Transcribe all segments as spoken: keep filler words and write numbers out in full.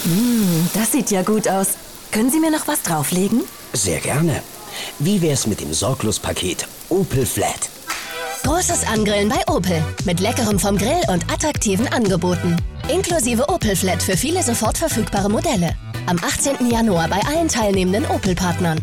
Mm, das sieht ja gut aus. Können Sie mir noch was drauflegen? Sehr gerne. Wie wär's mit dem Sorglos-Paket Opel Flat? Großes Angrillen bei Opel. Mit Leckerem vom Grill und attraktiven Angeboten. Inklusive Opel Flat für viele sofort verfügbare Modelle. Am achtzehnten Januar bei allen teilnehmenden Opel-Partnern.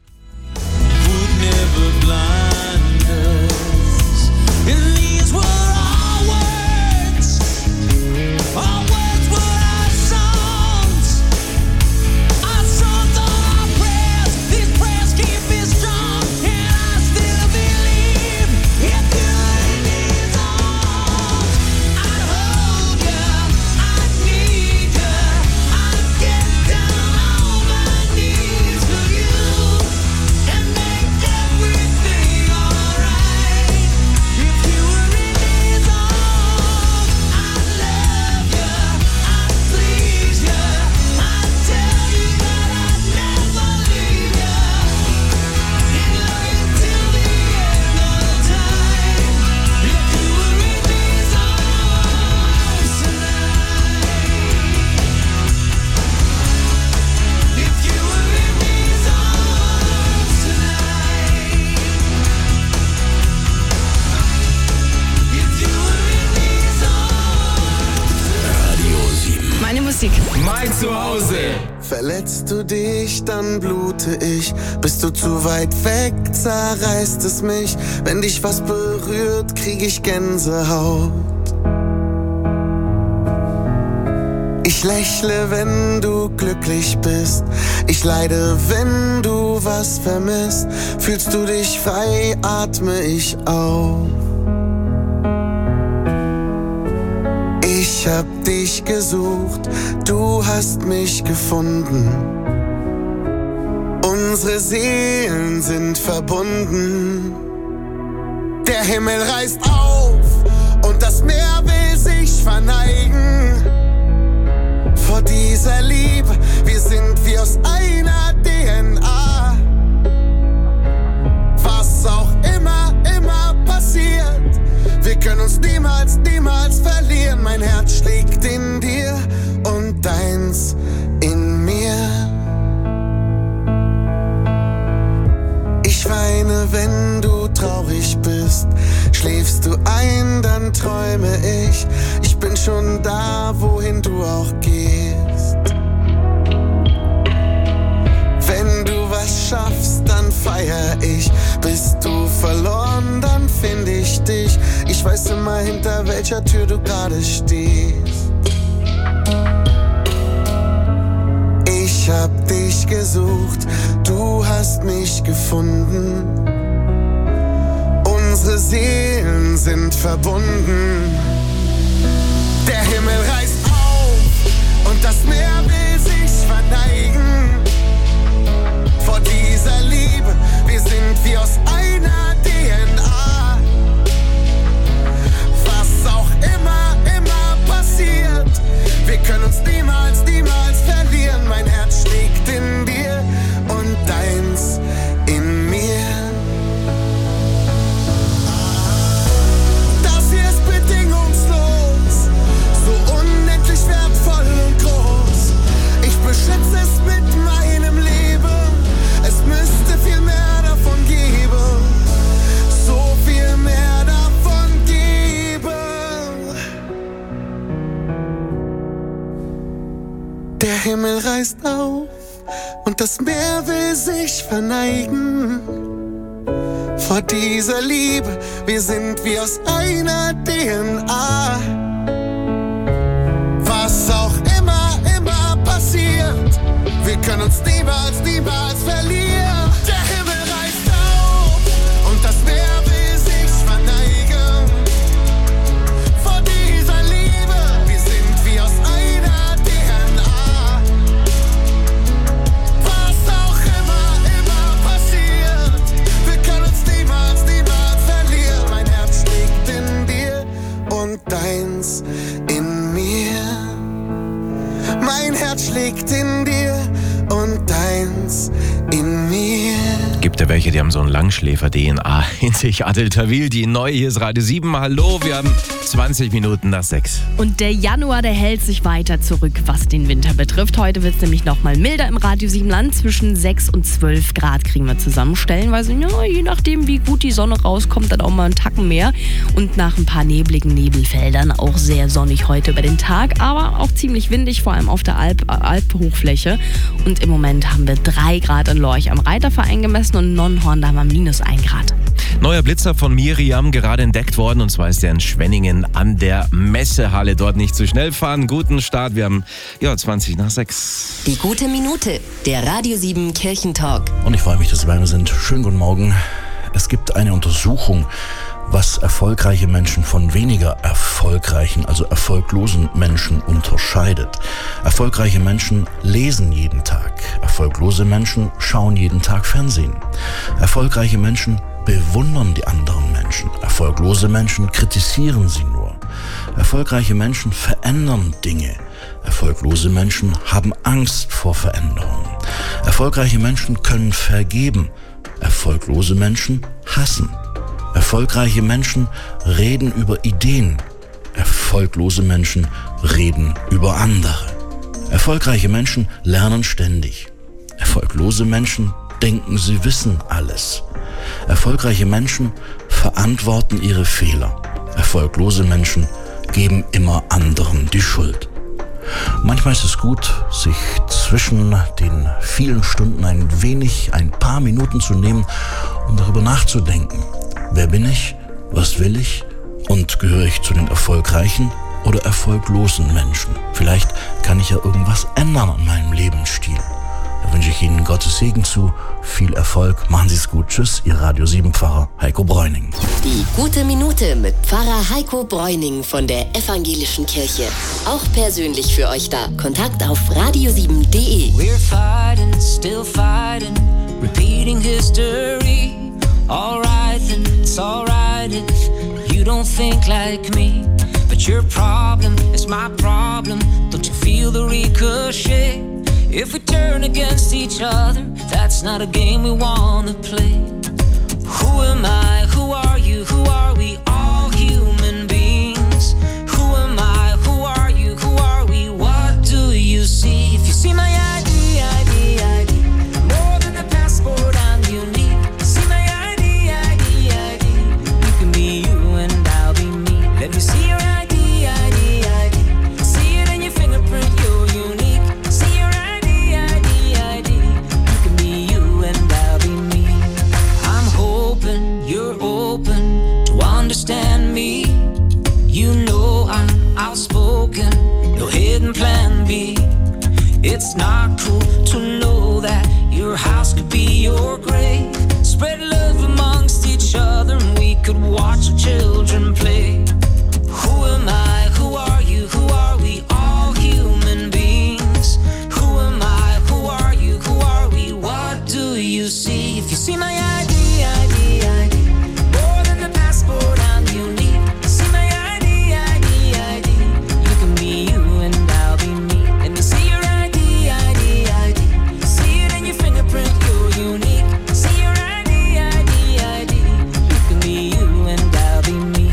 Mein Zuhause. Verletzt du dich, dann blute ich. Bist du zu weit weg, zerreißt es mich. Wenn dich was berührt, krieg ich Gänsehaut. Ich lächle, wenn du glücklich bist. Ich leide, wenn du was vermisst. Fühlst du dich frei, atme ich auf. Ich hab dich gesucht, du hast mich gefunden. Unsere Seelen sind verbunden. Der Himmel reißt auf und das Meer will sich verneigen. Vor dieser Liebe, wir sind wie aus einer D N A. Was auch immer, immer passiert, wir können uns niemals, niemals verlieren. Mein Herz schlägt in dir und deins in mir. Ich weine, wenn du traurig bist. Schläfst du ein, dann träume ich. Ich bin schon da, wohin du auch gehst. Wenn du was schaffst, dann feier ich. Bist du verloren, dann find ich dich. Ich weiß immer, hinter welcher Tür du gerade stehst. Ich hab dich gesucht, du hast mich gefunden. Unsere Seelen sind verbunden. Der Himmel reißt auf und das Meer will sich verneigen. Vor dieser Liebe, wir sind wie aus einer D N A. Was auch immer, immer passiert, wir können uns niemals, niemals verlieren. Mein Herz schlägt in dir und deins in mir. Das hier ist bedingungslos, so unendlich wertvoll und groß. Ich beschütze es mit meinem Leben. Es müsste viel mehr davon geben, so viel mehr davon geben. Der Himmel reißt auf und das Meer will sich verneigen. Vor dieser Liebe, wir sind wie aus einer D N A. Was auch immer, immer passiert, wir können uns niemals, niemals verlieren. Der Himmel reißt auf und das Meer will sich verneigen. Vor dieser Liebe, wir sind wie aus einer D N A. Was auch immer, immer passiert, wir können uns niemals, niemals verlieren. Mein Herz schlägt in dir und deins in mir. Mein Herz schlägt in dir und deins in mir. gibt ja welche, die haben so ein Langschläfer-D N A in sich. Adel Tawil, die neu, hier ist Radio sieben. Hallo, wir haben zwanzig Minuten nach sechs. Und der Januar, der hält sich weiter zurück, was den Winter betrifft. Heute wird es nämlich noch mal milder im Radio sieben Land. Zwischen sechs und zwölf Grad kriegen wir zusammen. Stellenweise, ja, je nachdem, wie gut die Sonne rauskommt, dann auch mal einen Tacken mehr. Und nach ein paar nebligen Nebelfeldern auch sehr sonnig heute über den Tag. Aber auch ziemlich windig, vor allem auf der Alp, Alphochfläche. Und im Moment haben wir drei Grad in Lorch am Reiterverein gemessen und in Nonnenhorn, da haben wir minus ein Grad. Neuer Blitzer von Miriam, gerade entdeckt worden, und zwar ist der in Schwenningen an der Messehalle. Dort nicht zu schnell fahren. Guten Start, wir haben ja zwanzig nach sechs. Die gute Minute, der Radio sieben Kirchentalk. Und ich freue mich, dass Sie bei mir sind. Schönen guten Morgen. Es gibt eine Untersuchung, was erfolgreiche Menschen von weniger erfolgreichen, also erfolglosen Menschen unterscheidet. Erfolgreiche Menschen lesen jeden Tag. Erfolglose Menschen schauen jeden Tag Fernsehen. Erfolgreiche Menschen bewundern die anderen Menschen. Erfolglose Menschen kritisieren sie nur. Erfolgreiche Menschen verändern Dinge. Erfolglose Menschen haben Angst vor Veränderungen. Erfolgreiche Menschen können vergeben. Erfolglose Menschen hassen. Erfolgreiche Menschen reden über Ideen. Erfolglose Menschen reden über andere. Erfolgreiche Menschen lernen ständig. Erfolglose Menschen denken, sie wissen alles. Erfolgreiche Menschen verantworten ihre Fehler. Erfolglose Menschen geben immer anderen die Schuld. Manchmal ist es gut, sich zwischen den vielen Stunden ein wenig, ein paar Minuten zu nehmen, um darüber nachzudenken. Wer bin ich? Was will ich? Und gehöre ich zu den erfolgreichen oder erfolglosen Menschen? Vielleicht kann ich ja irgendwas ändern an meinem Lebensstil. Da wünsche ich Ihnen Gottes Segen zu. Viel Erfolg. Machen Sie es gut. Tschüss, Ihr Radio sieben Pfarrer Heiko Bräuning. Die gute Minute mit Pfarrer Heiko Bräuning von der Evangelischen Kirche. Auch persönlich für euch da. Kontakt auf radio sieben punkt de. We're fighting, still fighting, repeating history. Alright then, it's alright if you don't think like me. But your problem is my problem. Don't you feel the ricochet? If we turn against each other, that's not a game we wanna play. Who am I? Who are you? Who are we? All human beings. Who am I? Who are you? Who are we? What do you see? If you see my I D, I D, I D, more than a passport, I'm unique. See my I D, I D, I D, you can be you and I'll be me. Let me see your I D, I D, I D, see it in your fingerprint, you're unique. See your I D, I D, I D, you can be you and I'll be me. I'm hoping you're open to understand me. You know I'm outspoken, no hidden plan B. It's not cool to know that your house could be your grave. Spread love amongst each other and we could watch our children play. Who am I? Who are you? Who are we? All human beings. Who am I? Who are you? Who are we? What do you see? If you see my I D, I D, I D, more than a passport, I'm unique. See my I D, I D, I D, you can be you and I'll be me. Let me see your I D, I D, I D, see it in your fingerprint, you're unique. See your I D, I D, I D, you can be you and I'll be me.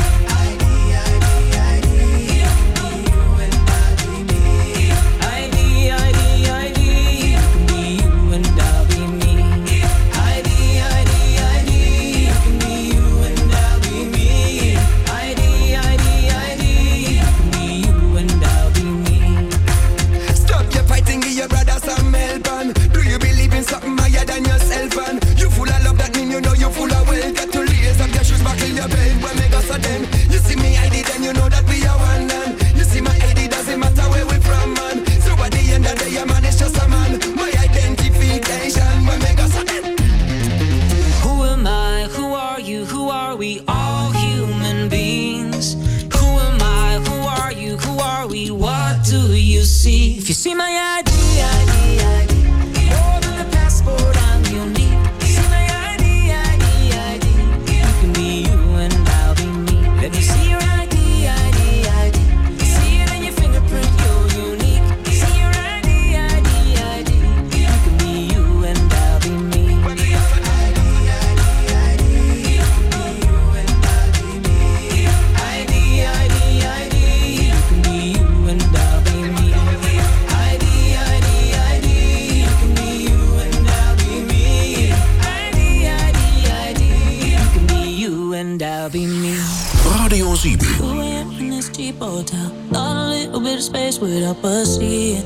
I D, I D, I D, you can be you and I'll be me. I D, I D, I D, you can be you and I'll be me. I D, I D, I D, you can be you and I'll be me. I D, I D, I D, you can be you and I'll be me. Stop your fighting, give your brother some help. And do you believe in something higher than yourself? And you full of love, that mean you know you full of wealth. Got to lace up your shoes, buckle your belt. When me go so then, you see me I D, then you know that we are one. And you see my I D, doesn't matter where we from, man. So at the end of the day, a man is just a man. My identification, when me go so then. Who am I? Who are you? Who are we? All human beings. Who am I? Who are you? Who are we? What do you see? If you see my I D, I D, I D, more than a passport, I'm unique. See my I D, I D, I D, you can be you and I'll be me. Let me see your I D, I D, I D, see it in your fingerprint, you're unique. See your I D, I D, I D, you can be you and I'll be me. I'll be me. Radio sieben. two a.m. in this cheap hotel. Thought a little bit of space would help us see it.